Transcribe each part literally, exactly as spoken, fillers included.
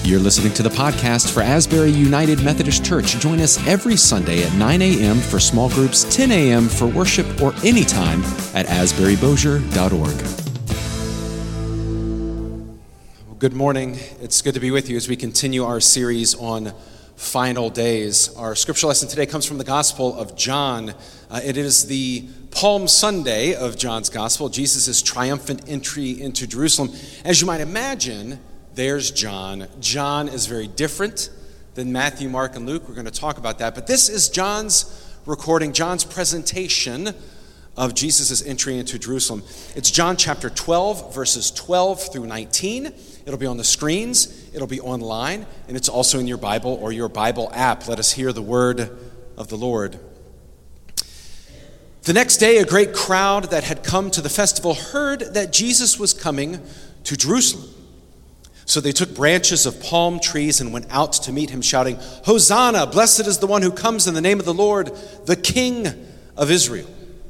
You're listening to the podcast for Asbury United Methodist Church. Join us every Sunday at nine a.m. for small groups, ten a.m. for worship, or anytime at asbury bossier dot org. Good morning. It's good to be with you as we continue our series on final days. Our scripture lesson today comes from the Gospel of John. Uh, it is the Palm Sunday of John's Gospel, Jesus' triumphant entry into Jerusalem. As you might imagine, there's John. John is very different than Matthew, Mark, and Luke. We're going to talk about that. But this is John's recording, John's presentation of Jesus' entry into Jerusalem. It's John chapter twelve, verses twelve through nineteen. It'll be on the screens, it'll be online, and it's also in your Bible or your Bible app. Let us hear the word of the Lord. The next day, a great crowd that had come to the festival heard that Jesus was coming to Jerusalem. So they took branches of palm trees and went out to meet him, shouting, "Hosanna! Blessed is the one who comes in the name of the Lord, the King of Israel."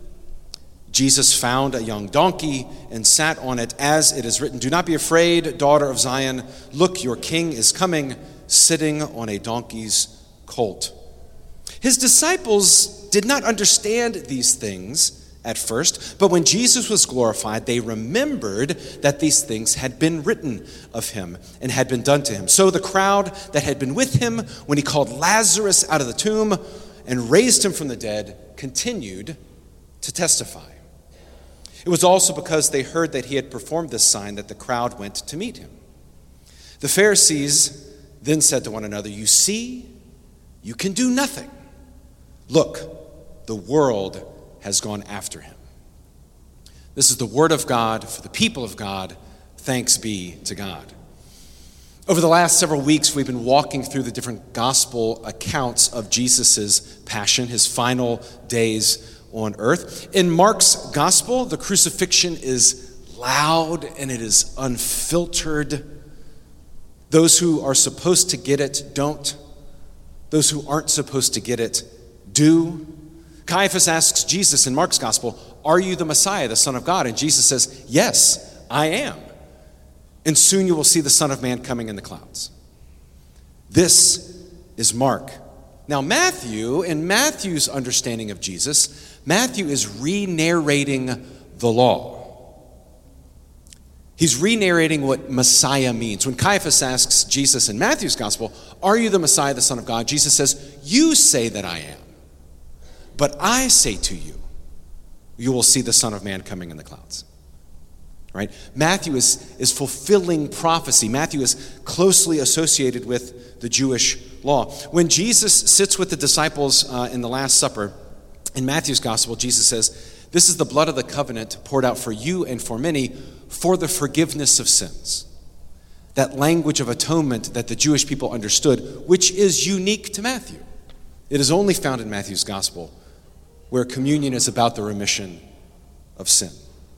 Jesus found a young donkey and sat on it, as it is written, "Do not be afraid, daughter of Zion. Look, your king is coming, sitting on a donkey's colt." His disciples did not understand these things at first, but when Jesus was glorified, they remembered that these things had been written of him and had been done to him. So the crowd that had been with him when he called Lazarus out of the tomb and raised him from the dead continued to testify. It was also because they heard that he had performed this sign that the crowd went to meet him. The Pharisees then said to one another, "You see, you can do nothing. Look, the world has gone after him." This is the word of God for the people of God. Thanks be to God. Over the last several weeks, we've been walking through the different gospel accounts of Jesus' passion, his final days on earth. In Mark's gospel, the crucifixion is loud and it is unfiltered. Those who are supposed to get it don't. Those who aren't supposed to get it do. Caiaphas asks Jesus in Mark's gospel, "Are you the Messiah, the Son of God?" And Jesus says, "Yes, I am. And soon you will see the Son of Man coming in the clouds." This is Mark. Now Matthew, in Matthew's understanding of Jesus, Matthew is re-narrating the law. He's re-narrating what Messiah means. When Caiaphas asks Jesus in Matthew's gospel, "Are you the Messiah, the Son of God?" Jesus says, "You say that I am. But I say to you, you will see the Son of Man coming in the clouds." Right? Matthew is, is fulfilling prophecy. Matthew is closely associated with the Jewish law. When Jesus sits with the disciples uh, in the Last Supper, in Matthew's gospel, Jesus says, "This is the blood of the covenant poured out for you and for many for the forgiveness of sins." That language of atonement that the Jewish people understood, which is unique to Matthew. It is only found in Matthew's gospel, where communion is about the remission of sin.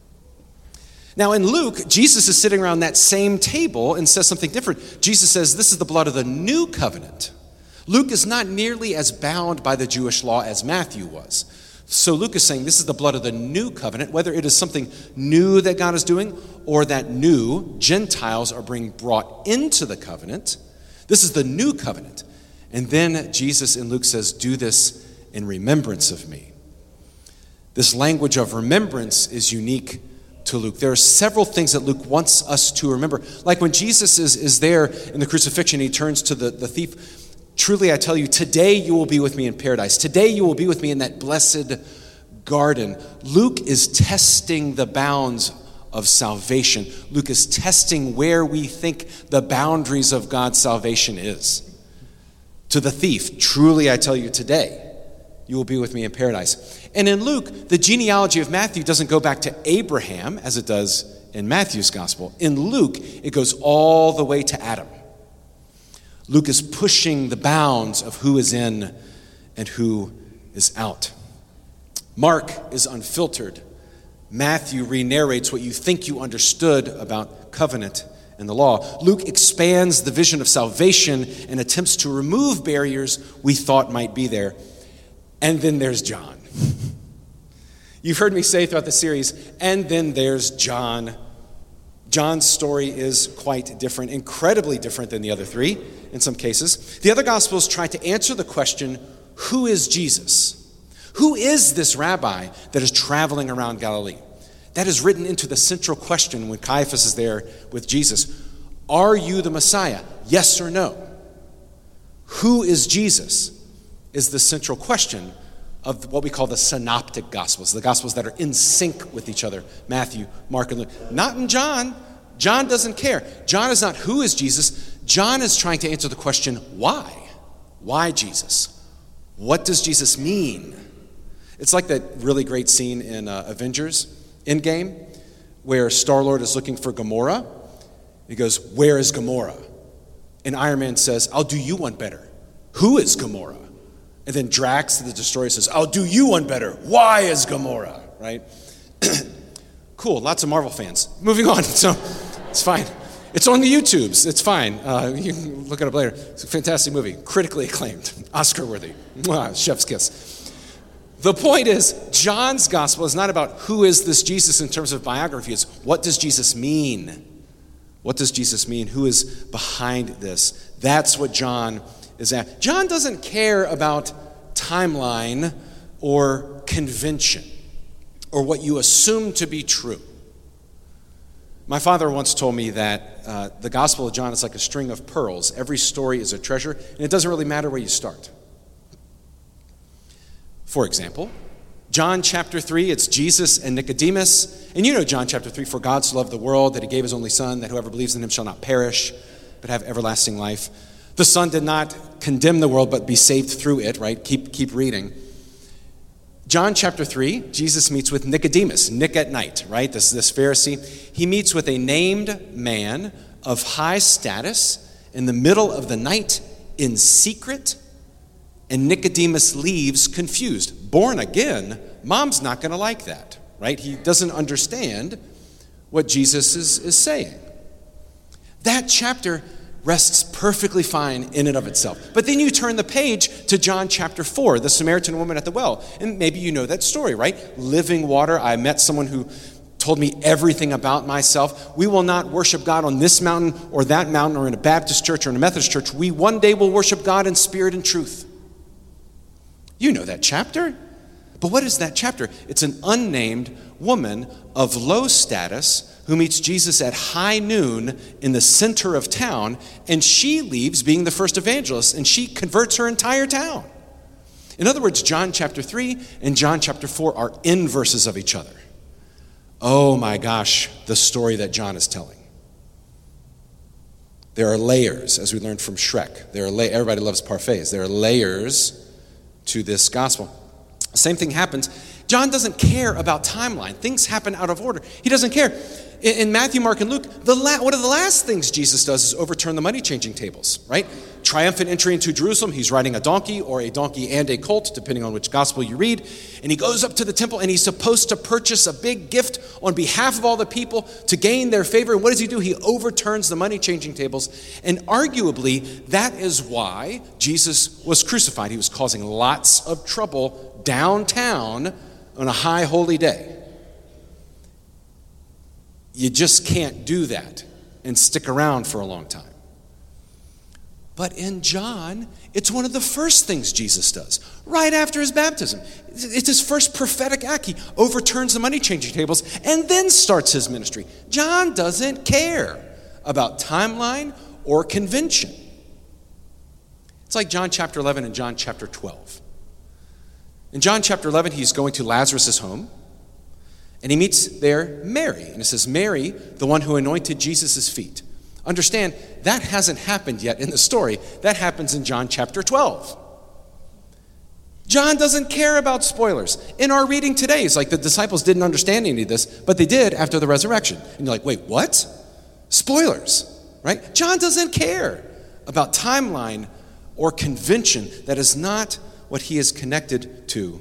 Now in Luke, Jesus is sitting around that same table and says something different. Jesus says, "This is the blood of the new covenant." Luke is not nearly as bound by the Jewish law as Matthew was. So Luke is saying this is the blood of the new covenant, whether it is something new that God is doing or that new Gentiles are being brought into the covenant. This is the new covenant. And then Jesus in Luke says, "Do this in remembrance of me." This language of remembrance is unique to Luke. There are several things that Luke wants us to remember. Like when Jesus is, is there in the crucifixion, he turns to the, the thief. "Truly I tell you, today you will be with me in paradise. Today you will be with me in that blessed garden." Luke is testing the bounds of salvation. Luke is testing where we think the boundaries of God's salvation is. To the thief, "Truly I tell you, today you will be with me in paradise." And in Luke, the genealogy of Matthew doesn't go back to Abraham as it does in Matthew's gospel. In Luke, it goes all the way to Adam. Luke is pushing the bounds of who is in and who is out. Mark is unfiltered. Matthew re-narrates what you think you understood about covenant and the law. Luke expands the vision of salvation and attempts to remove barriers we thought might be there. And then there's John. You've heard me say throughout the series, and then there's John. John's story is quite different, incredibly different than the other three in some cases. The other Gospels try to answer the question, who is Jesus? Who is this rabbi that is traveling around Galilee? That is written into the central question when Caiaphas is there with Jesus. Are you the Messiah? Yes or no? Who is Jesus is the central question of what we call the synoptic Gospels, the Gospels that are in sync with each other, Matthew, Mark, and Luke. Not in John. John doesn't care. John is not who is Jesus. John is trying to answer the question, why? Why Jesus? What does Jesus mean? It's like that really great scene in uh, Avengers Endgame where Star-Lord is looking for Gamora. He goes, where is Gamora? And Iron Man says, I'll do you one better. Who is Gamora? And then Drax, the Destroyer, says, I'll do you one better. Why is Gamora? Right? Cool, lots of Marvel fans. Moving on, so it's fine. It's on the YouTubes, it's fine. Uh, you can look it up later. It's a fantastic movie, critically acclaimed, Oscar-worthy. Mwah, chef's kiss. The point is, John's gospel is not about who is this Jesus in terms of biography. It's what does Jesus mean? What does Jesus mean? Who is behind this? That's what John is at. John doesn't care about timeline or convention or what you assume to be true. My father once told me that uh, the Gospel of John is like a string of pearls. Every story is a treasure, and it doesn't really matter where you start. For example, John chapter three, it's Jesus and Nicodemus. And you know John chapter three, for God so loved the world that he gave his only son, that whoever believes in him shall not perish, but have everlasting life. The Son did not condemn the world, but be saved through it, right? Keep, keep reading. John chapter three, Jesus meets with Nicodemus, Nick at night, right? This, this Pharisee. He meets with a named man of high status in the middle of the night in secret, and Nicodemus leaves confused. Born again, mom's not going to like that, right? He doesn't understand what Jesus is, is saying. That chapter rests perfectly fine in and of itself. But then you turn the page to John chapter four, the Samaritan woman at the well. And maybe you know that story, right? Living water. I met someone who told me everything about myself. We will not worship God on this mountain or that mountain or in a Baptist church or in a Methodist church. We one day will worship God in spirit and truth. You know that chapter. But what is that chapter? It's an unnamed woman of low status who meets Jesus at high noon in the center of town, and she leaves being the first evangelist, and she converts her entire town. In other words, John chapter three and John chapter four are inverses of each other. Oh my gosh, the story that John is telling. There are layers, as we learned from Shrek. There are la- everybody loves parfaits. There are layers to this gospel. Same thing happens. John doesn't care about timeline. Things happen out of order. He doesn't care. In, in Matthew, Mark, and Luke, the la- one of the last things Jesus does is overturn the money-changing tables, right? Triumphant entry into Jerusalem. He's riding a donkey or a donkey and a colt, depending on which gospel you read. And he goes up to the temple, and he's supposed to purchase a big gift on behalf of all the people to gain their favor. And what does he do? He overturns the money-changing tables. And arguably, that is why Jesus was crucified. He was causing lots of trouble downtown on a high holy day. You just can't do that and stick around for a long time. But in John, it's one of the first things Jesus does, right after his baptism. It's his first prophetic act. He overturns the money-changing tables and then starts his ministry. John doesn't care about timeline or convention. It's like John chapter eleven and John chapter twelve. In John chapter eleven, he's going to Lazarus' home, and he meets there Mary. And it says, Mary, the one who anointed Jesus' feet. Understand, that hasn't happened yet in the story. That happens in John chapter twelve. John doesn't care about spoilers. In our reading today, it's like the disciples didn't understand any of this, but they did after the resurrection. And you're like, wait, what? Spoilers, right? John doesn't care about timeline or convention. That is not what he is connected to.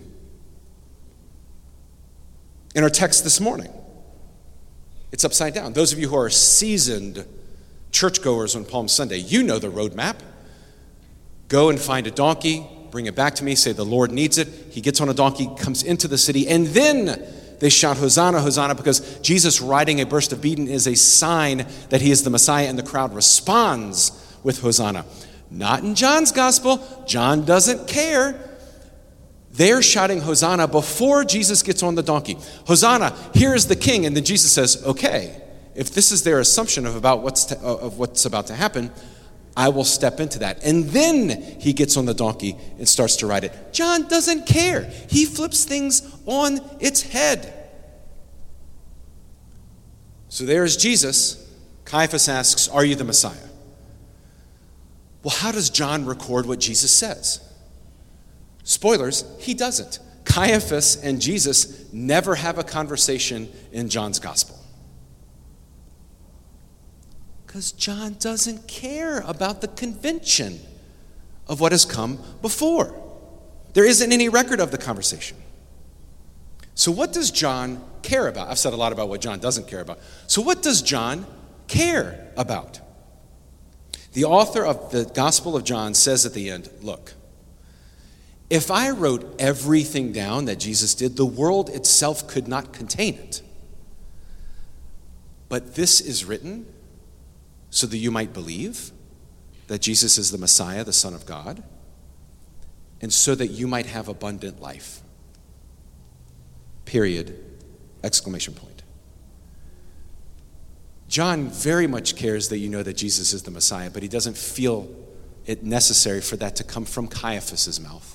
In our text this morning, it's upside down. Those of you who are seasoned churchgoers on Palm Sunday, you know the roadmap. Go and find a donkey, bring it back to me, say the Lord needs it. He gets on a donkey, comes into the city, and then They shout, Hosanna, Hosanna, because Jesus riding a burst of beaten is a sign that he is the Messiah, and the crowd responds with Hosanna. Not in John's gospel. John doesn't care. They're shouting Hosanna before Jesus gets on the donkey. Hosanna, here is the king. And then Jesus says, okay, if this is their assumption of about what's to, of what's about to happen, I will step into that. And then he gets on the donkey and starts to ride it. John doesn't care. He flips things on its head. So there's Jesus. Caiaphas asks, are you the Messiah? Well, how does John record what Jesus says? Spoilers, he doesn't. Caiaphas and Jesus never have a conversation in John's gospel. Because John doesn't care about the convention of what has come before. There isn't any record of the conversation. So what does John care about? I've said a lot about what John doesn't care about. So what does John care about? The author of the Gospel of John says at the end, look, if I wrote everything down that Jesus did, the world itself could not contain it. But this is written so that you might believe that Jesus is the Messiah, the Son of God, and so that you might have abundant life. Period. Exclamation point. John very much cares that you know that Jesus is the Messiah, but he doesn't feel it necessary for that to come from Caiaphas' mouth.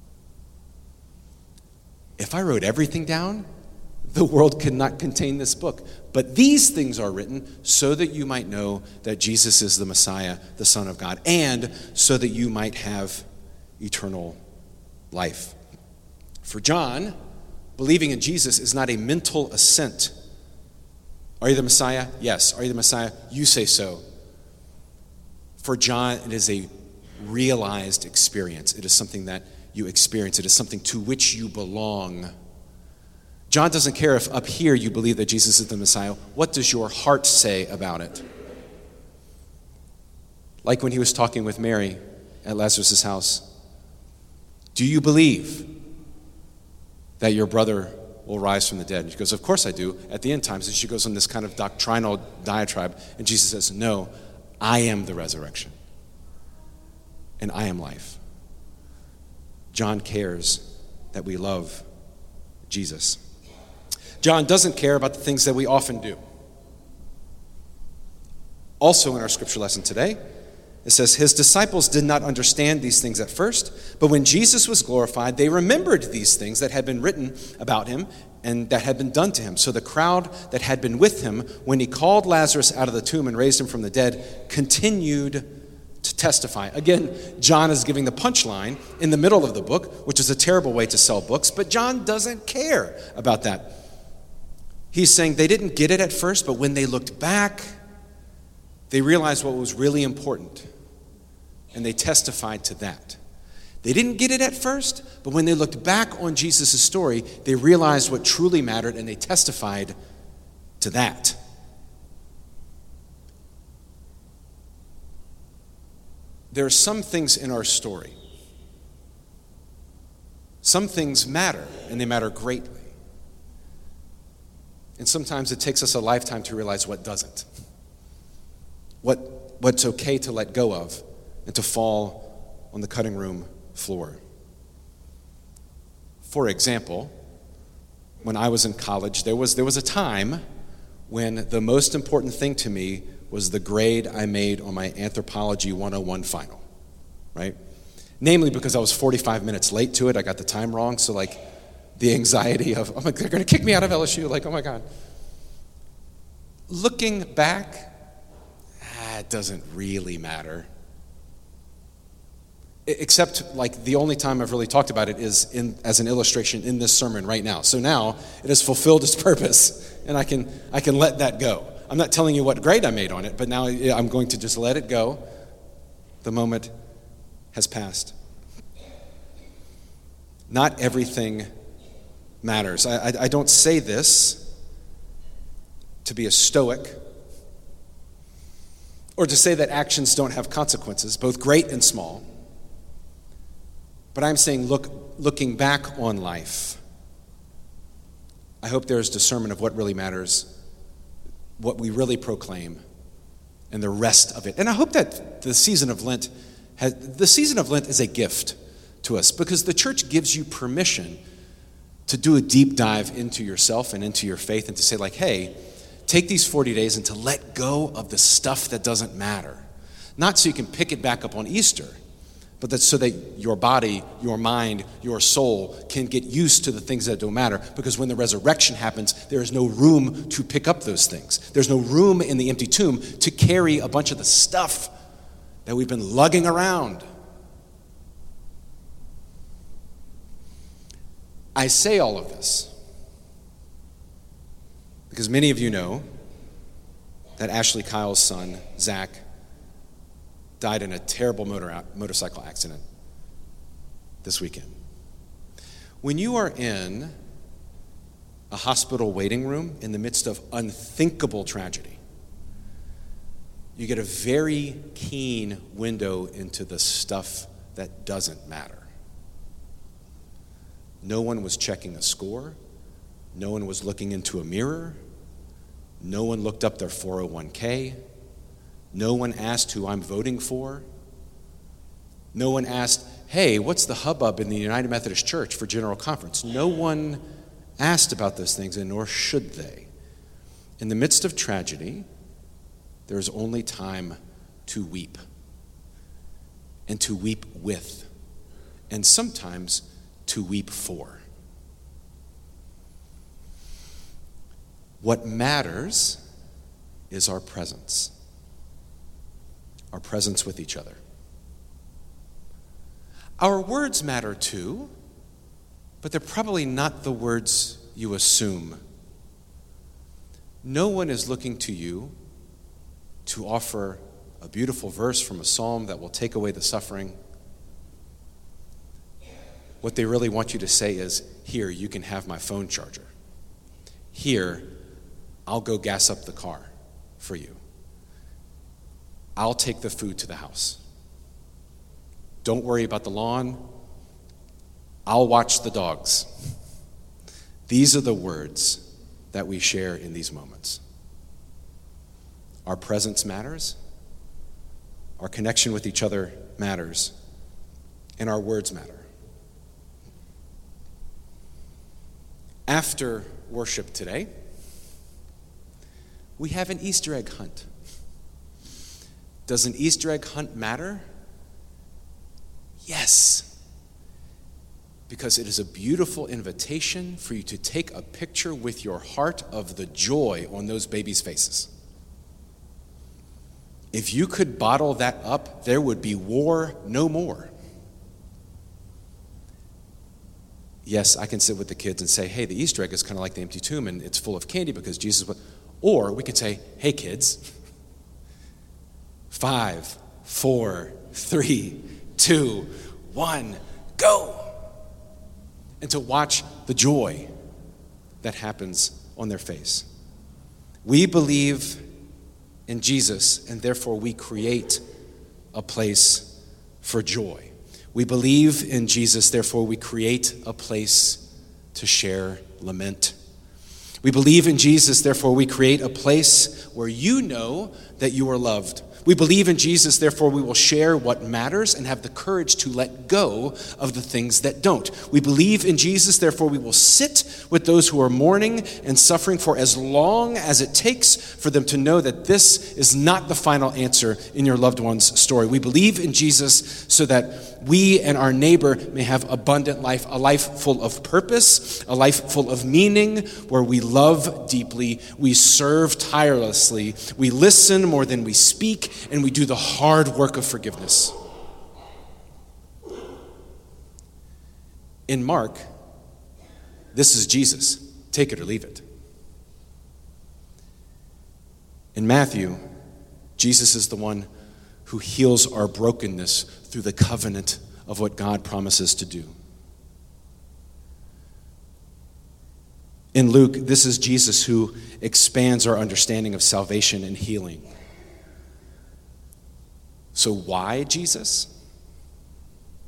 If I wrote everything down, the world could not contain this book. But these things are written so that you might know that Jesus is the Messiah, the Son of God, and so that you might have eternal life. For John, believing in Jesus is not a mental assent. Are you the Messiah? Yes. Are you the Messiah? You say so. For John, it is a realized experience. It is something that you experience. It is something to which you belong. John doesn't care if up here you believe that Jesus is the Messiah. What does your heart say about it? Like when he was talking with Mary at Lazarus' house. Do you believe that your brother will rise from the dead? And she goes, of course I do. At the end times, and she goes on this kind of doctrinal diatribe, and Jesus says, no, I am the resurrection, and I am life. John cares that we love Jesus. John doesn't care about the things that we often do. Also in our scripture lesson today, it says, his disciples did not understand these things at first, but when Jesus was glorified, they remembered these things that had been written about him and that had been done to him. So the crowd that had been with him when he called Lazarus out of the tomb and raised him from the dead continued to testify. Again, John is giving the punchline in the middle of the book, which is a terrible way to sell books, but John doesn't care about that. He's saying they didn't get it at first, but when they looked back, they realized what was really important, and they testified to that. They didn't get it at first, but when they looked back on Jesus' story, they realized what truly mattered, and they testified to that. There are some things in our story. Some things matter, and they matter greatly. And sometimes it takes us a lifetime to realize what doesn't. What, what's okay to let go of and to fall on the cutting room floor. For example, when I was in college, there was, there was a time when the most important thing to me was the grade I made on my Anthropology one oh one final, right? Namely because I was forty-five minutes late to it. I got the time wrong, so like the anxiety of, oh my God, they're going to kick me out of L S U, like, oh my God. Looking back, ah, it doesn't really matter. Except, like, the only time I've really talked about it is in as an illustration in this sermon right now. So now it has fulfilled its purpose, and I can I can let that go. I'm not telling you what grade I made on it, but now I'm going to just let it go. The moment has passed. Not everything matters. I, I, I don't say this to be a stoic or to say that actions don't have consequences, both great and small. But I'm saying, look, looking back on life, I hope there's discernment of what really matters, what we really proclaim, and the rest of it. And I hope that the season of Lent has, the season of Lent is a gift to us, because the church gives you permission to do a deep dive into yourself and into your faith, and to say, like, hey, take these forty days and to let go of the stuff that doesn't matter. Not so you can pick it back up on Easter, but that's so that your body, your mind, your soul can get used to the things that don't matter. Because when the resurrection happens, there is no room to pick up those things. There's no room in the empty tomb to carry a bunch of the stuff that we've been lugging around. I say all of this because many of you know that Ashley Kyle's son, Zach, died in a terrible motor, motorcycle accident this weekend. When you are in a hospital waiting room in the midst of unthinkable tragedy, you get a very keen window into the stuff that doesn't matter. No one was checking a score. No one was looking into a mirror. No one looked up their four oh one k. No one asked who I'm voting for. No one asked, hey, what's the hubbub in the United Methodist Church for General Conference? No one asked about those things, and nor should they. In the midst of tragedy, there is only time to weep, and to weep with, and sometimes to weep for. What matters is our presence, our presence with each other. Our words matter too, but they're probably not the words you assume. No one is looking to you to offer a beautiful verse from a psalm that will take away the suffering. What they really want you to say is, here, you can have my phone charger. Here, I'll go gas up the car for you. I'll take the food to the house. Don't worry about the lawn. I'll watch the dogs. These are the words that we share in these moments. Our presence matters. Our connection with each other matters. And our words matter. After worship today, we have an Easter egg hunt. Does an Easter egg hunt matter? Yes. Because it is a beautiful invitation for you to take a picture with your heart of the joy on those babies' faces. If you could bottle that up, there would be war no more. Yes, I can sit with the kids and say, hey, the Easter egg is kind of like the empty tomb and it's full of candy because Jesus was... Or we could say, hey, kids, five, four, three, two, one, go. And to watch the joy that happens on their face. We believe in Jesus, and therefore we create a place for joy. We believe in Jesus, therefore we create a place to share lament. We believe in Jesus, therefore we create a place where you know that you are loved. We believe in Jesus, therefore we will share what matters and have the courage to let go of the things that don't. We believe in Jesus, therefore we will sit with those who are mourning and suffering for as long as it takes for them to know that this is not the final answer in your loved one's story. We believe in Jesus so that we and our neighbor may have abundant life, a life full of purpose, a life full of meaning, where we love deeply, we serve tirelessly, we listen more than we speak, and we do the hard work of forgiveness. In Mark, this is Jesus. Take it or leave it. In Matthew, Jesus is the one who heals our brokenness through the covenant of what God promises to do. In Luke, this is Jesus who expands our understanding of salvation and healing. So why Jesus?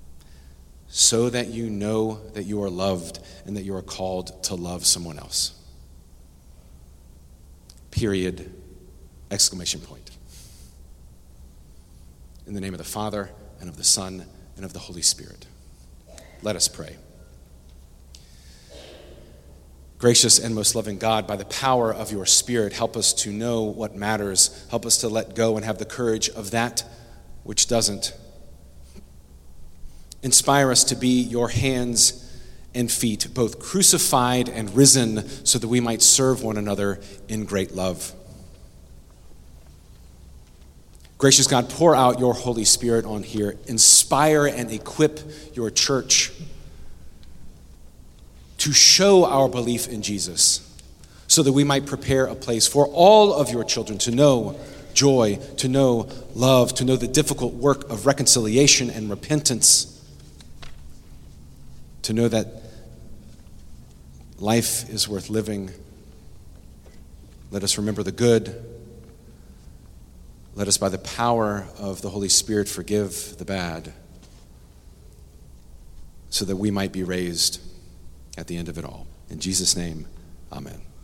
So that you know that you are loved and that you are called to love someone else. period, exclamation point. In the name of the Father, and of the Son, and of the Holy Spirit. Let us pray. Gracious and most loving God, by the power of your Spirit, help us to know what matters. Help us to let go and have the courage of that which doesn't. Inspire us to be your hands and feet, both crucified and risen, so that we might serve one another in great love. Gracious God, pour out your Holy Spirit on here. Inspire and equip your church to show our belief in Jesus, so that we might prepare a place for all of your children to know joy, to know love, to know the difficult work of reconciliation and repentance, to know that life is worth living. Let us remember the good. Let us, by the power of the Holy Spirit, forgive the bad, so that we might be raised at the end of it all. In Jesus' name, amen.